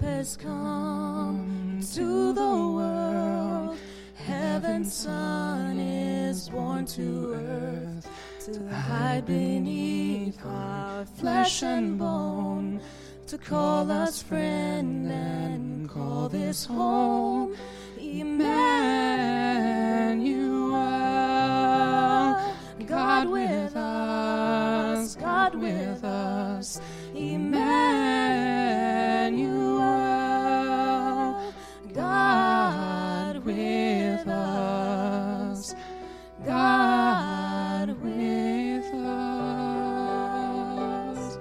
has come to the world. Heaven's Son is born to earth to hide beneath our flesh and bone, to call us friend and call this home. Emmanuel, God with us, God with us. Emmanuel, God with us, God with us.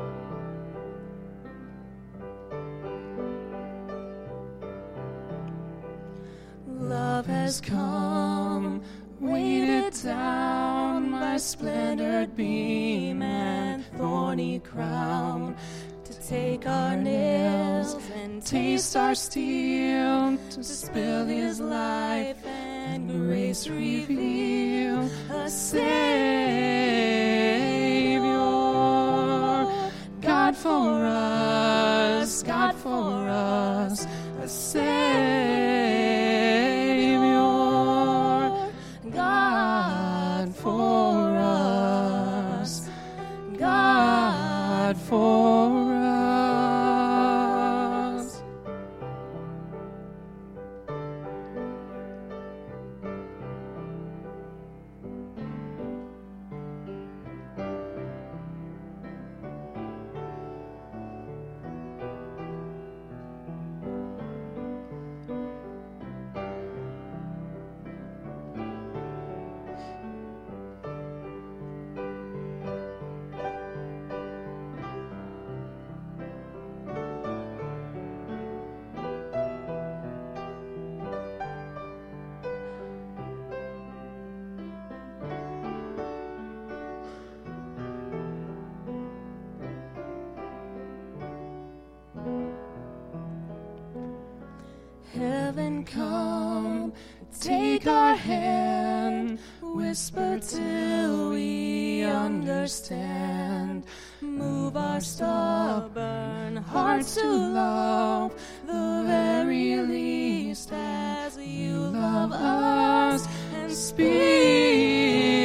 Love has come, weighted down my splendored beam and thorny crown, to take our nails and taste our steel, to spill his life and grace reveal. A Savior, God for us, God for us. A Savior, God for us, God for us. Heaven come, take our hand, whisper till we understand. Move our stubborn hearts to love, the very least as you love us, and speak